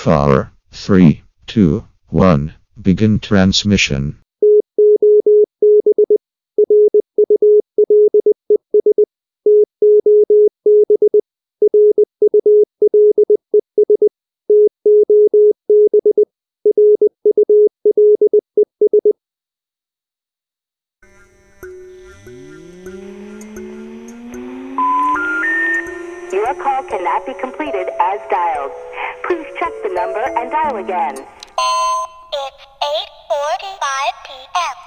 4, 3, 2, 1. Begin transmission. Your call cannot be completed as dialed. Please check the number and dial again. It's 8:45 p.m.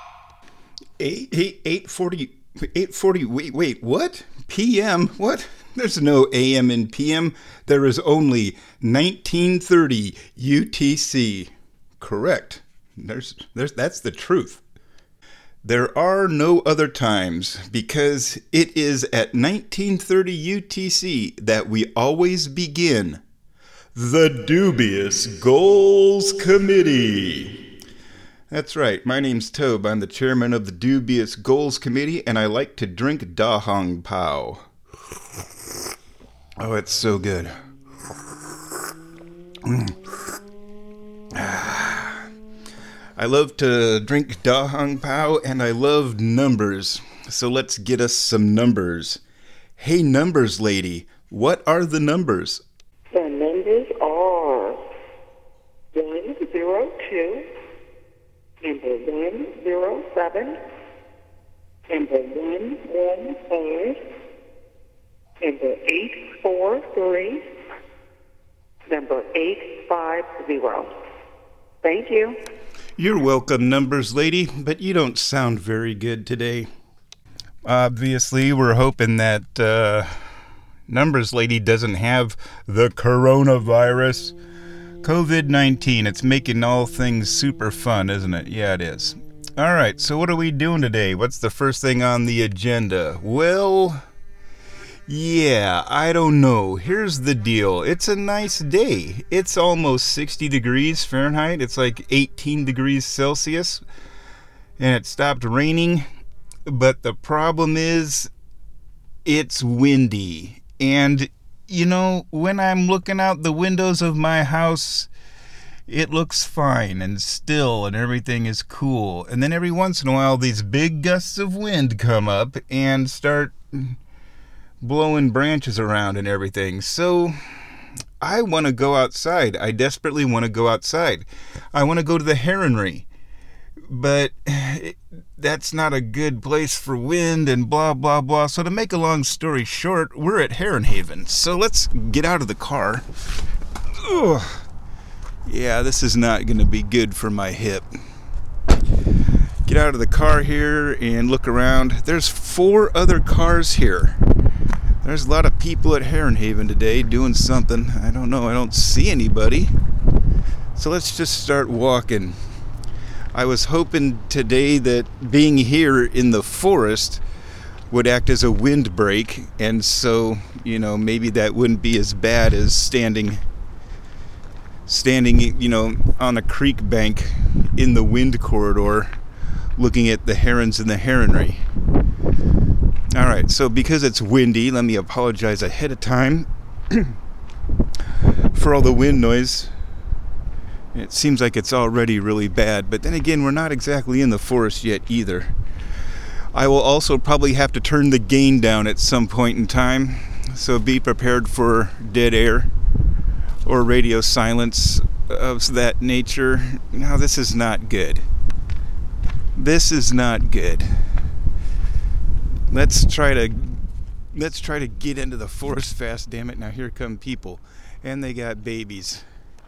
8:40, wait, what? PM? What? There's no AM and PM. There is only 1930 UTC. Correct. That's the truth. There are no other times because it is at 1930 UTC that we always begin the Dubious Goals Committee. That's right. My name's Tobe. I'm the chairman of the Dubious Goals Committee, and I like to drink Da Hong Pao. Oh, it's so good. I love to drink Da Hong Pao, and I love numbers. So let's get us some numbers. Hey, numbers lady, what are the numbers? The numbers are 102, number 107, number 115, number 843, number 850. Thank you. You're welcome, numbers lady, but you don't sound very good today. Obviously, we're hoping that numbers lady doesn't have the coronavirus. COVID-19, it's making all things super fun, isn't it? Yeah, it is. All right, so what are we doing today? What's the first thing on the agenda? Well, yeah, I don't know. Here's the deal. It's a nice day. It's almost 60 degrees Fahrenheit. It's like 18 degrees Celsius. And it stopped raining. But the problem is, it's windy. And, you know, when I'm looking out the windows of my house, it looks fine and still and everything is cool. And then every once in a while, these big gusts of wind come up and start blowing branches around and everything. So I want to go outside. I desperately want to go outside. I want to go to the Heronry. But that's not a good place for wind and blah, blah, blah. So to make a long story short, we're at Heron Haven. So let's get out of the car. Ugh. Yeah, this is not going to be good for my hip. Get out of the car here and look around. There's 4 other cars here. There's a lot of people at Heron Haven today doing something. I don't know. I don't see anybody. So let's just start walking. I was hoping today that being here in the forest would act as a windbreak. And so, you know, maybe that wouldn't be as bad as standing, you know, on a creek bank in the wind corridor looking at the herons in the heronry. All right, so because it's windy, let me apologize ahead of time for all the wind noise. It seems like it's already really bad, but then again, we're not exactly in the forest yet either. I will also probably have to turn the gain down at some point in time, so be prepared for dead air or radio silence of that nature. Now, this is not good. This is not good. Let's try to get into the forest fast, damn it. Now here come people, and they got babies.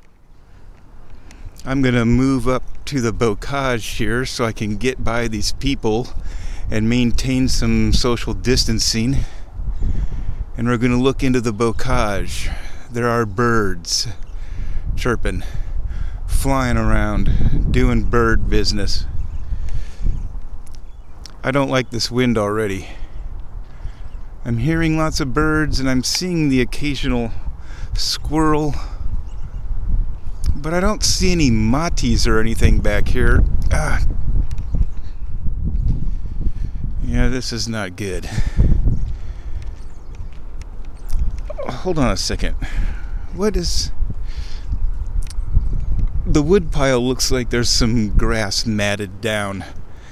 I'm gonna move up to the bocage here so I can get by these people and maintain some social distancing. And we're gonna look into the bocage. There are birds chirping, flying around, doing bird business. I don't like this wind already. I'm hearing lots of birds and I'm seeing the occasional squirrel, but I don't see any matis or anything back here. Yeah, this is not good. Hold on a second. What is... the wood pile looks like there's some grass matted down.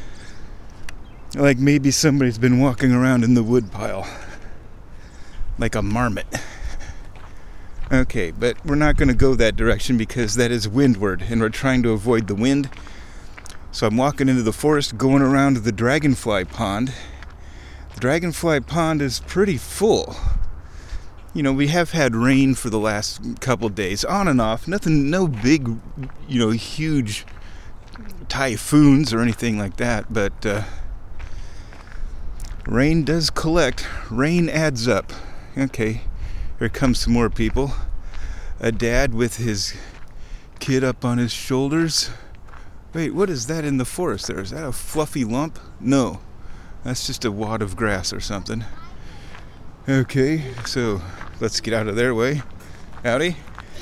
Like maybe somebody's been walking around in the wood pile. Like a marmot. Okay, but we're not going to go that direction because that is windward, and we're trying to avoid the wind. So I'm walking into the forest, going around the dragonfly pond. The dragonfly pond is pretty full. You know, we have had rain for the last couple days, on and off. Nothing, no big, huge typhoons or anything like that, but rain does collect. Rain adds up. Okay. Here comes some more people. A dad with his kid up on his shoulders. Wait, what is that in the forest there? Is that a fluffy lump? No, that's just a wad of grass or something. Okay, so let's get out of their way. Howdy.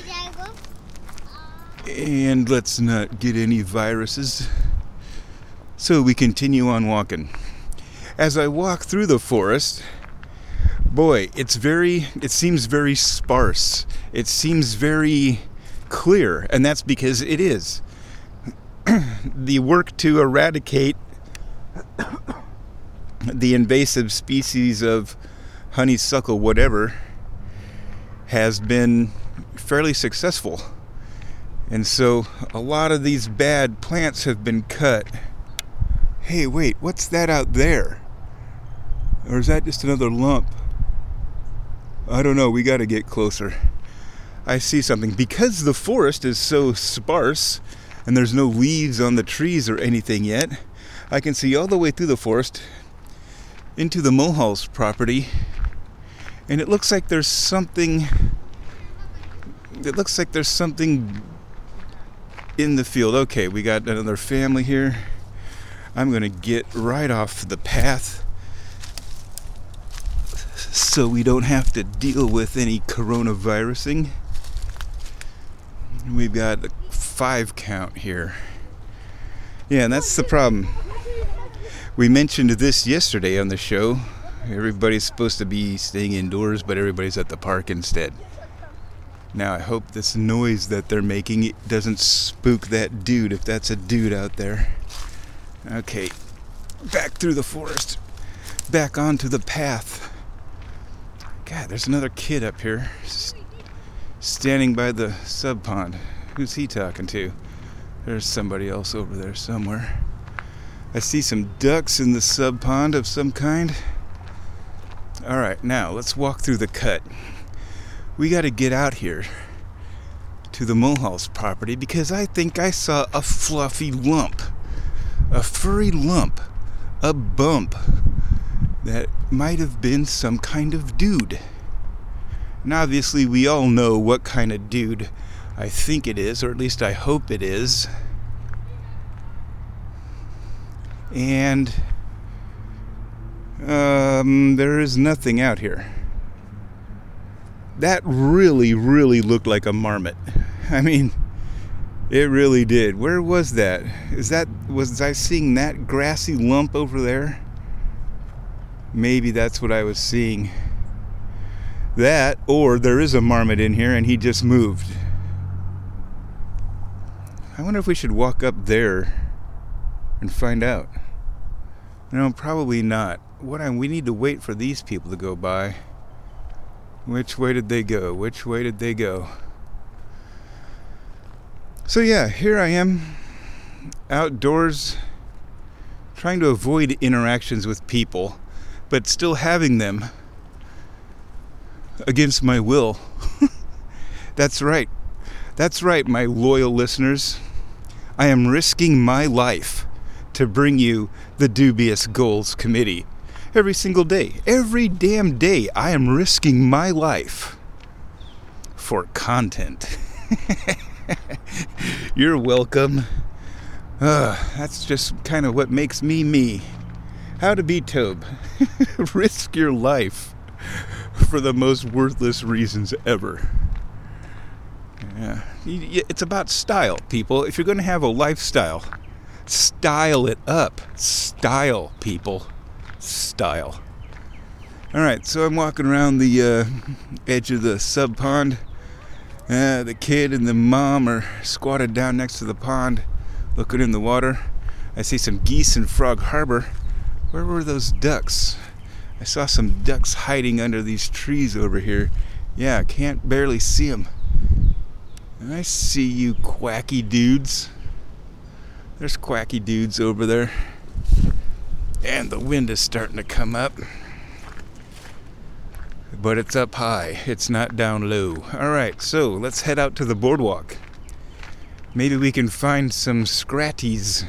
And let's not get any viruses. So we continue on walking. As I walk through the forest, boy, it seems very sparse. It seems very clear, and that's because it is. The work to eradicate the invasive species of honeysuckle whatever has been fairly successful. And so a lot of these bad plants have been cut. Hey, wait, what's that out there? Or is that just another lump? I don't know, we got to get closer. I see something. Because the forest is so sparse and there's no leaves on the trees or anything yet, I can see all the way through the forest into the Mulhall's property, and it looks like there's something in the field. Okay, we got another family here. I'm going to get right off the path so we don't have to deal with any coronavirusing. We've got a 5 count here. Yeah, and that's the problem. We mentioned this yesterday on the show. Everybody's supposed to be staying indoors, but everybody's at the park instead. Now, I hope this noise that they're making doesn't spook that dude, if that's a dude out there. Okay, back through the forest. Back onto the path. God, there's another kid up here standing by the sub pond. Who's he talking to? There's somebody else over there somewhere. I see some ducks in the sub pond of some kind. Alright, now let's walk through the cut. We got to get out here to the Mulhall's property because I think I saw a fluffy lump. A furry lump. A bump. That might have been some kind of dude. And obviously we all know what kind of dude I think it is, or at least I hope it is. And there is nothing out here. That really, really looked like a marmot. I mean, it really did. Where was that? Was I seeing that grassy lump over there? Maybe that's what I was seeing. That, or there is a marmot in here and he just moved. I wonder if we should walk up there and find out. No, probably not. We need to wait for these people to go by. Which way did they go? Which way did they go? So yeah, here I am, outdoors, trying to avoid interactions with people, but still having them against my will. That's right. That's right, my loyal listeners. I am risking my life to bring you the Dubious Goals Committee. Every single day, every damn day, I am risking my life for content. You're welcome. That's just kind of what makes me me. How to be Tobe. Risk your life for the most worthless reasons ever. Yeah. It's about style, people. If you're going to have a lifestyle, style it up. Style, people. Style. Alright, so I'm walking around the edge of the sub pond. The kid and the mom are squatted down next to the pond, looking in the water. I see some geese in Frog Harbor. Where were those ducks? I saw some ducks hiding under these trees over here. Yeah, can't barely see them. I see you quacky dudes. There's quacky dudes over there. And the wind is starting to come up. But it's up high. It's not down low. Alright, so let's head out to the boardwalk. Maybe we can find some scratties.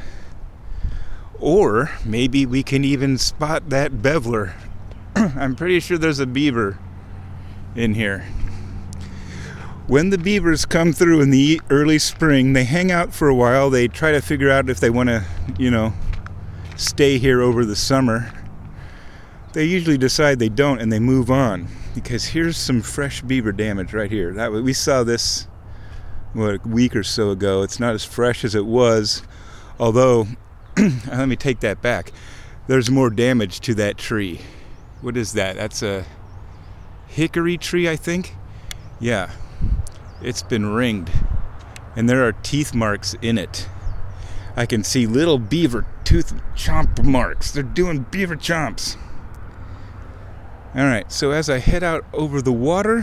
Or maybe we can even spot that beveler. I'm pretty sure there's a beaver in here. When the beavers come through in the early spring, they hang out for a while. They try to figure out if they want to, stay here over the summer. They usually decide they don't and they move on. Because here's some fresh beaver damage right here. We saw this, a week or so ago. It's not as fresh as it was. Although, let me take that back. There's more damage to that tree. What is that? That's a hickory tree, I think? Yeah. It's been ringed. And there are teeth marks in it. I can see little beaver tooth chomp marks. They're doing beaver chomps. Alright, so as I head out over the water,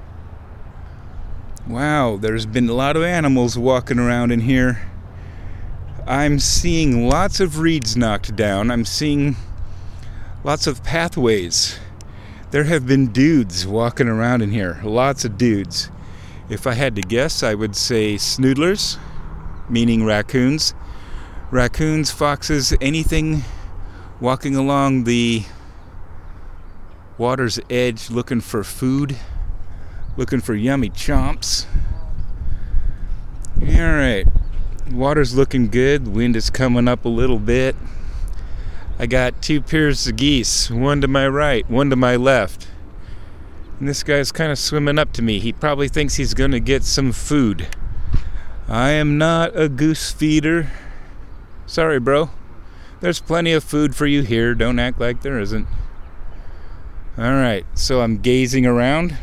wow, there's been a lot of animals walking around in here. I'm seeing lots of reeds knocked down. I'm seeing lots of pathways. There have been dudes walking around in here, lots of dudes. If I had to guess, I would say snoodlers, meaning raccoons. Raccoons, foxes, anything walking along the water's edge looking for food, looking for yummy chomps. Alright, water's looking good, wind is coming up a little bit. I got two pairs of geese, one to my right, one to my left. And this guy's kind of swimming up to me. He probably thinks he's going to get some food. I am not a goose feeder. Sorry, bro. There's plenty of food for you here. Don't act like there isn't. Alright, so I'm gazing around.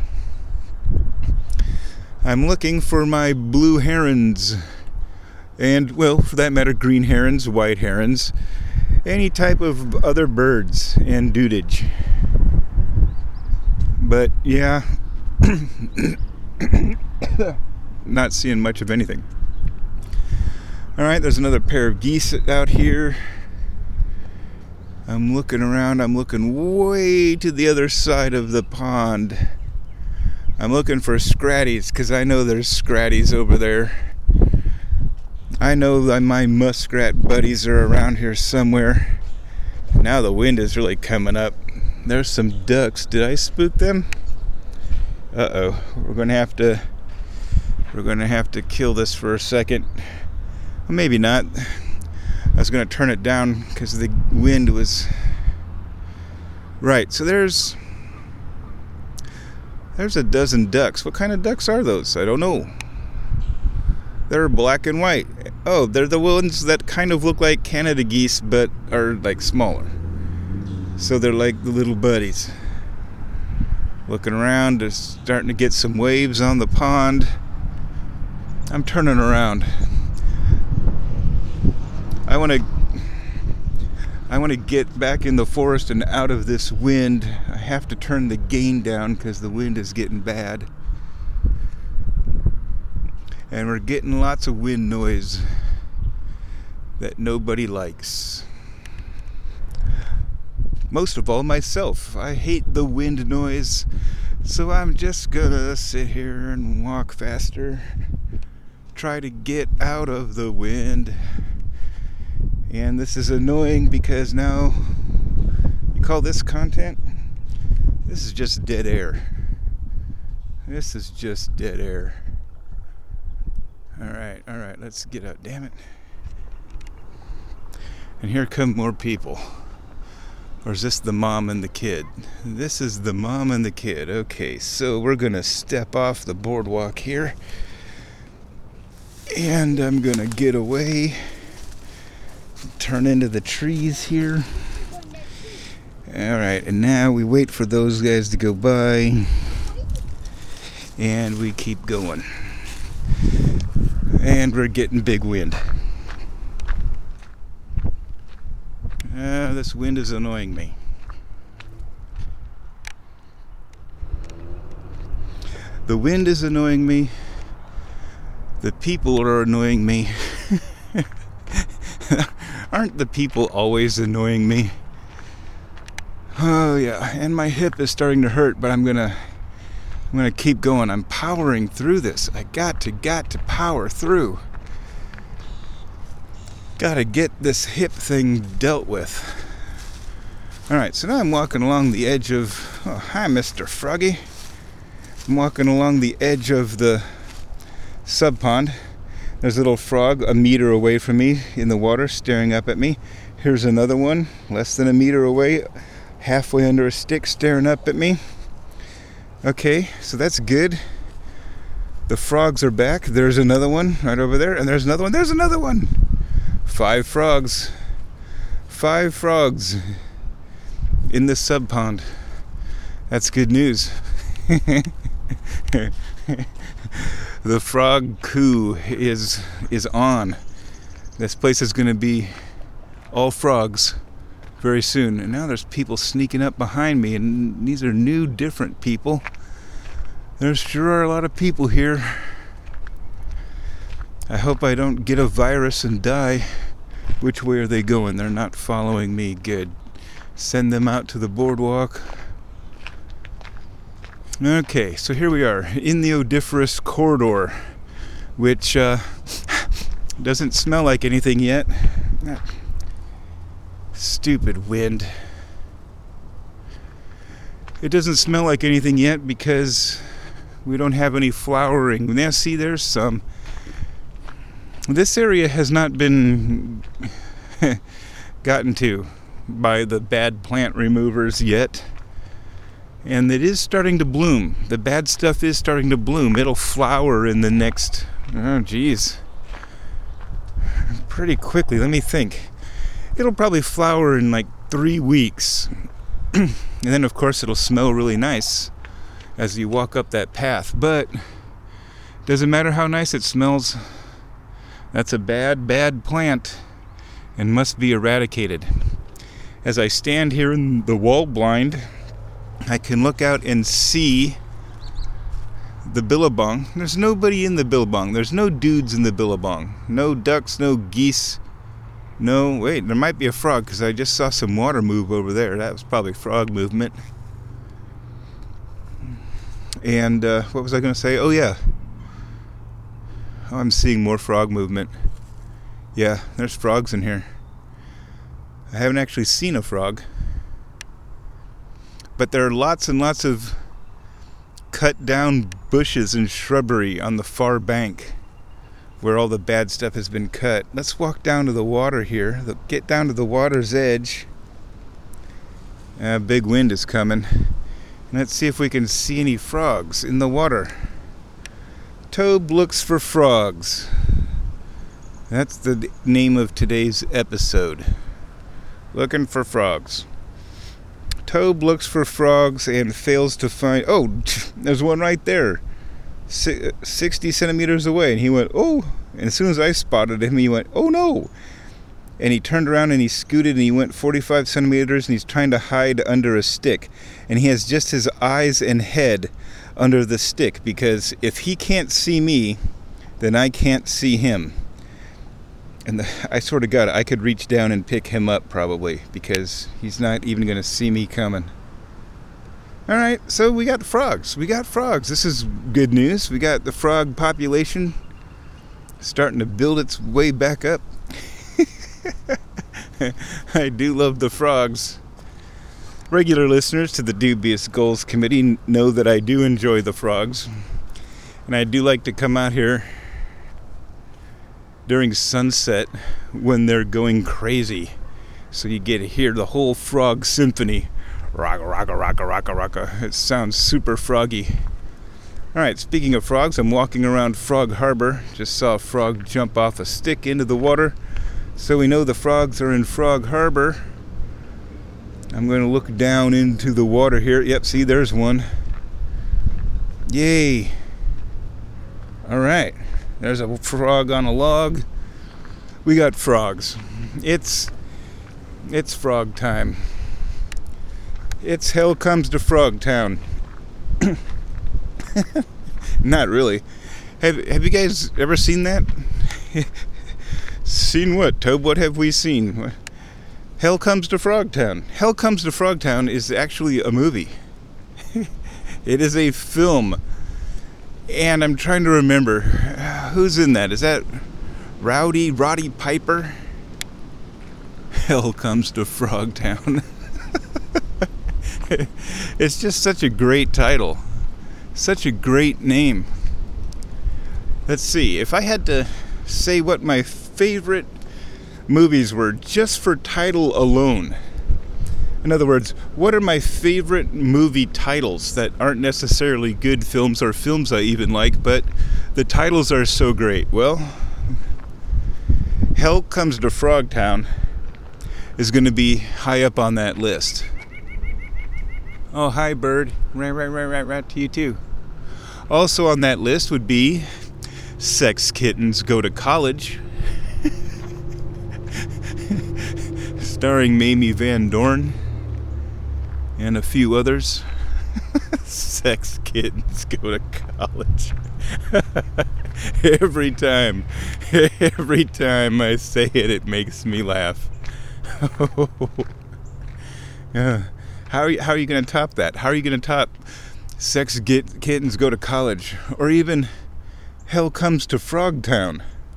I'm looking for my blue herons. And, well, for that matter, green herons, white herons. Any type of other birds and dudage. But, yeah. Not seeing much of anything. Alright, there's another pair of geese out here. I'm looking around. I'm looking way to the other side of the pond. I'm looking for scratties because I know there's scratties over there. I know that my muskrat buddies are around here somewhere. Now the wind is really coming up. There's some ducks. Did I spook them? Uh-oh. We're gonna have to kill this for a second. Well, maybe not. I was going to turn it down because the wind was... Right, so there's a dozen ducks. What kind of ducks are those? I don't know. They're black and white. Oh, they're the ones that kind of look like Canada geese, but are like smaller. So they're like the little buddies. Looking around, just starting to get some waves on the pond. I'm turning around. I want to get back in the forest and out of this wind. I have to turn the gain down because the wind is getting bad. And we're getting lots of wind noise that nobody likes. Most of all, myself. I hate the wind noise, so I'm just gonna sit here and walk faster. Try to get out of the wind. And this is annoying because now, you call this content? This is just dead air. This is just dead air. Alright, let's get out, damn it. And here come more people. Or is this the mom and the kid? This is the mom and the kid. Okay, so we're gonna step off the boardwalk here. And I'm gonna get away. Turn into the trees here. Alright, and now we wait for those guys to go by. And we keep going. And we're getting big wind. This wind is annoying me. The wind is annoying me. The people are annoying me. Aren't the people always annoying me? Oh yeah, and my hip is starting to hurt, but I'm gonna keep going. I'm powering through this. I got to power through. Gotta get this hip thing dealt with. Alright, so now I'm walking along the edge of... Oh, hi, Mr. Froggy. I'm walking along the edge of the sub pond. There's a little frog a meter away from me in the water, staring up at me. Here's another one, less than a meter away, halfway under a stick, staring up at me. Okay, so that's good. The frogs are back. There's another one right over there, and there's another one. There's another one. 5 frogs. 5 frogs in the sub pond. That's good news. The frog coup is on. This place is going to be all frogs very soon. And now there's people sneaking up behind me, and these are new, different people. There sure are a lot of people here. I hope I don't get a virus and die. Which way are they going? They're not following me. Good. Send them out to the boardwalk. Okay, so here we are in the odoriferous corridor, which doesn't smell like anything yet. Stupid wind. It doesn't smell like anything yet because we don't have any flowering. Now, see, there's some. This area has not been gotten to by the bad plant removers yet. And it is starting to bloom. The bad stuff is starting to bloom. It'll flower in the next, pretty quickly. Let me think. It'll probably flower in like 3 weeks. And then, of course, it'll smell really nice as you walk up that path. But doesn't matter how nice it smells. That's a bad, bad plant and must be eradicated. As I stand here in the wall blind, I can look out and see the billabong. There's nobody in the billabong. There's no dudes in the billabong. No ducks, no geese. No, wait, there might be a frog because I just saw some water move over there. That was probably frog movement. And what was I going to say? Oh, yeah. Oh, I'm seeing more frog movement. Yeah, there's frogs in here. I haven't actually seen a frog. But there are lots and lots of cut down bushes and shrubbery on the far bank where all the bad stuff has been cut. Let's walk down to the water here. Get down to the water's edge. A big wind is coming. Let's see if we can see any frogs in the water. Tobe looks for frogs. That's the name of today's episode. Looking for frogs. Tobe looks for frogs and fails to find... Oh, there's one right there. 60 centimeters away. And he went, oh. And as soon as I spotted him, he went, oh no. And he turned around and he scooted and he went 45 centimeters and he's trying to hide under a stick. And he has just his eyes and head under the stick, because if he can't see me, then I can't see him. And I swear to God, I could reach down and pick him up probably, because he's not even going to see me coming. Alright, so we got frogs. We got frogs. This is good news. We got the frog population starting to build its way back up. I do love the frogs. Regular listeners to the Dubious Goals Committee know that I do enjoy the frogs. And I do like to come out here during sunset when they're going crazy. So you get to hear the whole frog symphony. Rocka, rocka, rocka, rocka, rocka. It sounds super froggy. Alright, speaking of frogs, I'm walking around Frog Harbor. Just saw a frog jump off a stick into the water. So we know the frogs are in Frog Harbor. I'm going to look down into the water here. Yep, see, there's one. Yay. All right. There's a frog on a log. We got frogs. It's frog time. It's Hell Comes to Frog Town. Not really. Have you guys ever seen that? Seen what, Tobe? What have we seen? Hell Comes to Frogtown. Hell Comes to Frogtown is actually a movie. It is a film. And I'm trying to remember who's in that. Is that Roddy Piper? Hell Comes to Frogtown. It's just such a great title. Such a great name. Let's see. If I had to say what my favorite movies were just for title alone. In other words, what are my favorite movie titles that aren't necessarily good films or films I even like, but the titles are so great? Well, Hell Comes to Frogtown is going to be high up on that list. Oh, hi, bird. Right to you, too. Also on that list would be Sex Kittens Go to College, starring Mamie Van Dorn and a few others. Sex Kittens Go to College. Every time I say it, it makes me laugh. Yeah. How are you going to top that? How are you going to top Sex Kittens Go to College? Or even Hell Comes to Frogtown?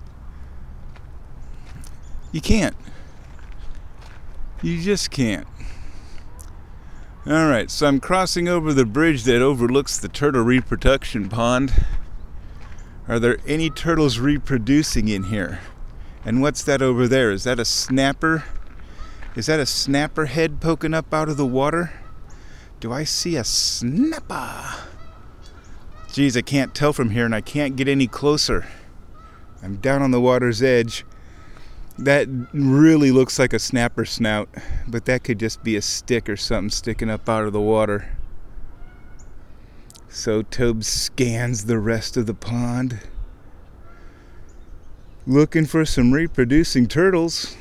You can't. You just can't. Alright, so I'm crossing over the bridge that overlooks the turtle reproduction pond. Are there any turtles reproducing in here? And what's that over there? Is that a snapper? Is that a snapper head poking up out of the water? Do I see a snapper? Geez, I can't tell from here and I can't get any closer. I'm down on the water's edge. That really looks like a snapper snout, but that could just be a stick or something sticking up out of the water. So Tobe scans the rest of the pond, looking for some reproducing turtles.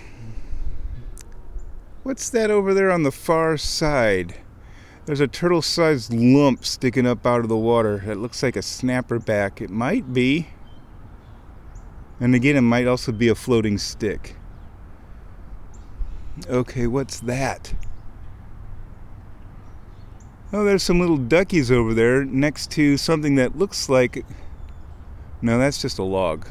What's that over there on the far side? There's a turtle-sized lump sticking up out of the water. It looks like a snapper back. It might be. And again, it might also be a floating stick. Okay, what's that? Oh, there's some little duckies over there next to something that looks like... No, that's just a log.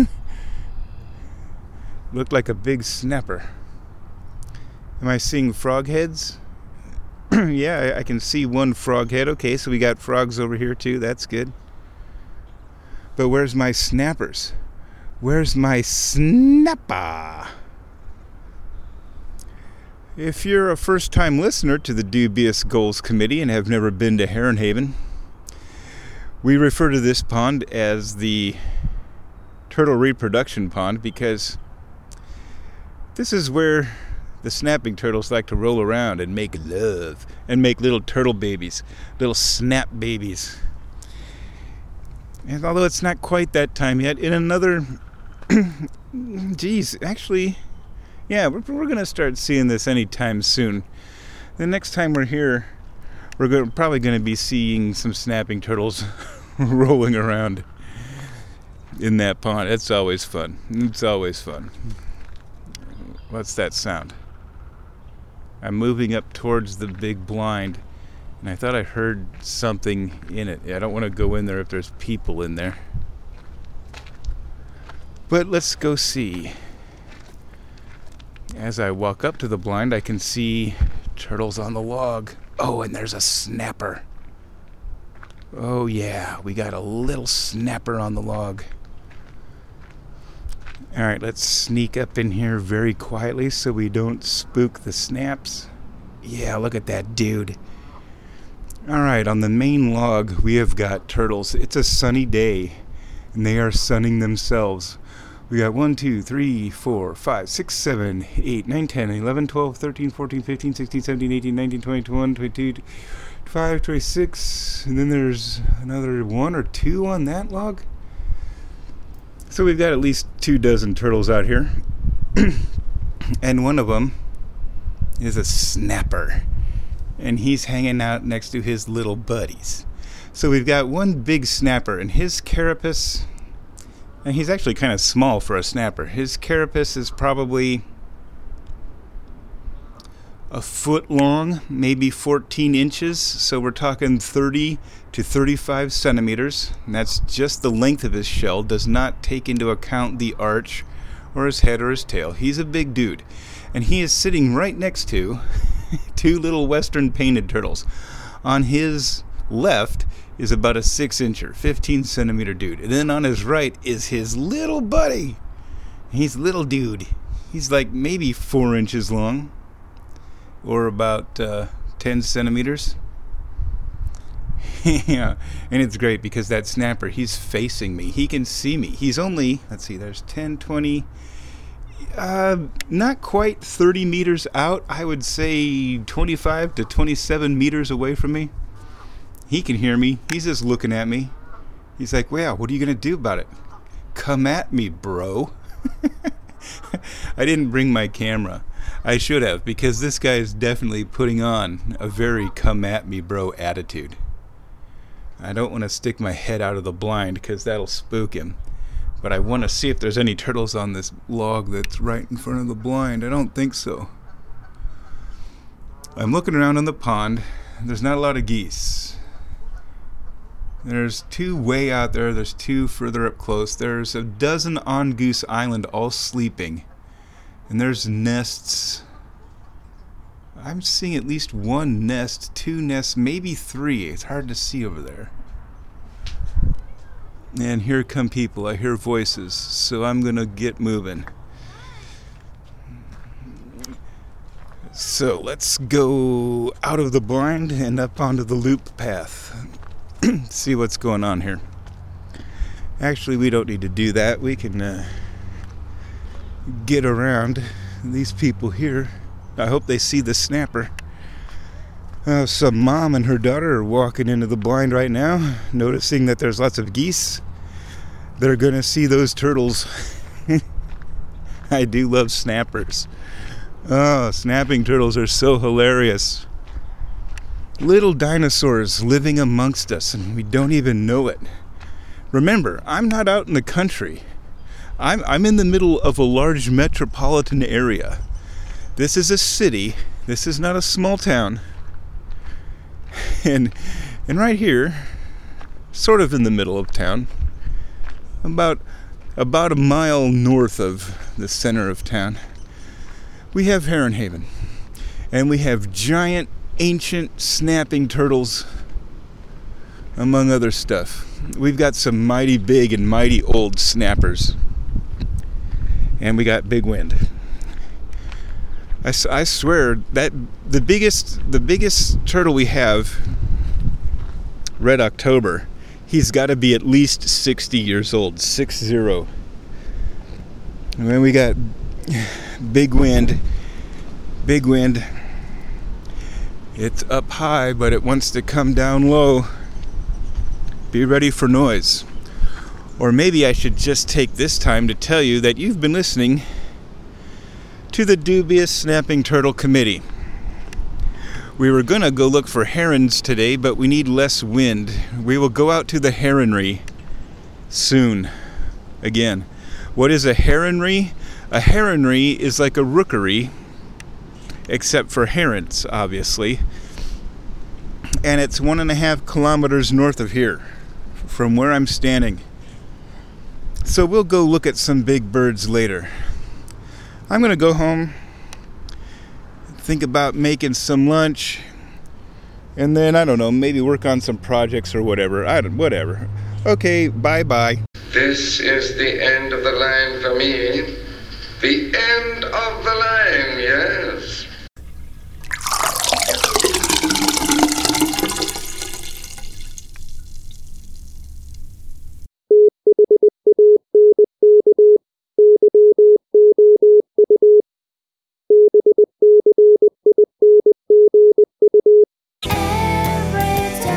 Looked like a big snapper. Am I seeing frog heads? Yeah, I can see one frog head. Okay, so we got frogs over here too. That's good. But where's my snappers? Where's my snapper? If you're a first-time listener to the Dubious Goals Committee and have never been to Heron Haven, we refer to this pond as the turtle reproduction pond because this is where the snapping turtles like to roll around and make love and make little turtle babies, little snap babies. And although it's not quite that time yet, in another, actually, yeah, we're going to start seeing this anytime soon. The next time we're here, we're probably going to be seeing some snapping turtles rolling around in that pond. It's always fun. It's always fun. What's that sound? I'm moving up towards the big blind, and I thought I heard something in it. I don't want to go in there if there's people in there. But let's go see. As I walk up to the blind, I can see turtles on the log. Oh, and there's a snapper. Oh yeah, we got a little snapper on the log. Alright, let's sneak up in here very quietly so we don't spook the snaps. Yeah, look at that dude. Alright, on the main log we have got turtles. It's a sunny day, and they are sunning themselves. We got 1, 2, 3, 4, 5, 6, 7, 8, 9, 10, 11, 12, 13, 14, 15, 16, 17, 18, 19, 20, 21, 22, 25, 26, and then there's another 1 or 2 on that log. So we've got at least 24 turtles out here. And one of them is a snapper. And he's hanging out next to his little buddies. So we've got one big snapper, and his carapace, and he's actually kind of small for a snapper. His carapace is probably a foot long, maybe 14 inches. So we're talking 30 to 35 centimeters. And that's just the length of his shell. Does not take into account the arch or his head or his tail. He's a big dude. And he is sitting right next to two little western painted turtles. On his left is about a 6-incher, 15 centimeter dude. And then on his right is his little buddy. He's a little dude. He's like maybe 4 inches long, or about 10 centimeters. Yeah, and it's great because that snapper, he's facing me. He can see me. He's only, let's see, there's 10, 20, not quite 30 meters out. I would say 25 to 27 meters away from me. He can hear me. He's just looking at me. He's like, wow, what are you going to do about it? Come at me, bro. I didn't bring my camera. I should have, because this guy is definitely putting on a very come at me, bro attitude. I don't want to stick my head out of the blind because that'll spook him. But I want to see if there's any turtles on this log that's right in front of the blind. I don't think so. I'm looking around on the pond. There's not a lot of geese. There's 2 way out there. There's 2 further up close. There's a dozen on Goose Island all sleeping. And there's nests. I'm seeing at least 1 nest, 2 nests, maybe 3. It's hard to see over there. And here come people. I hear voices. So I'm going to get moving. So let's go out of the blind and up onto the loop path. See what's going on here. Actually, we don't need to do that. We can get around these people here. I hope they see the snapper. Some mom and her daughter are walking into the blind right now, noticing that there's lots of geese. They're going to see those turtles. I do love snappers. Oh, snapping turtles are so hilarious. Little dinosaurs living amongst us, and we don't even know it. Remember, I'm not out in the country. I'm in the middle of a large metropolitan area. This is a city. This is not a small town. And right here, sort of in the middle of town, about a mile north of the center of town, we have Heron Haven. And we have giant, ancient snapping turtles, among other stuff. We've got some mighty big and mighty old snappers. And we got big wind. I swear that the biggest turtle we have, Red October, he's got to be at least 60 years old, 60. And then we got big wind. It's up high, but it wants to come down low. Be ready for noise. Or maybe I should just take this time to tell you that you've been listening to the Dubious Snapping Turtle Committee. We were going to go look for herons today, but we need less wind. We will go out to the heronry soon. Again, what is a heronry? A heronry is like a rookery, except for herons, obviously. And it's 1.5 kilometers north of here, from where I'm standing. So we'll go look at some big birds later. I'm going to go home, think about making some lunch, and then, I don't know, maybe work on some projects or whatever. Whatever. Okay, bye-bye. This is the end of the line for me. The end of the line, yes.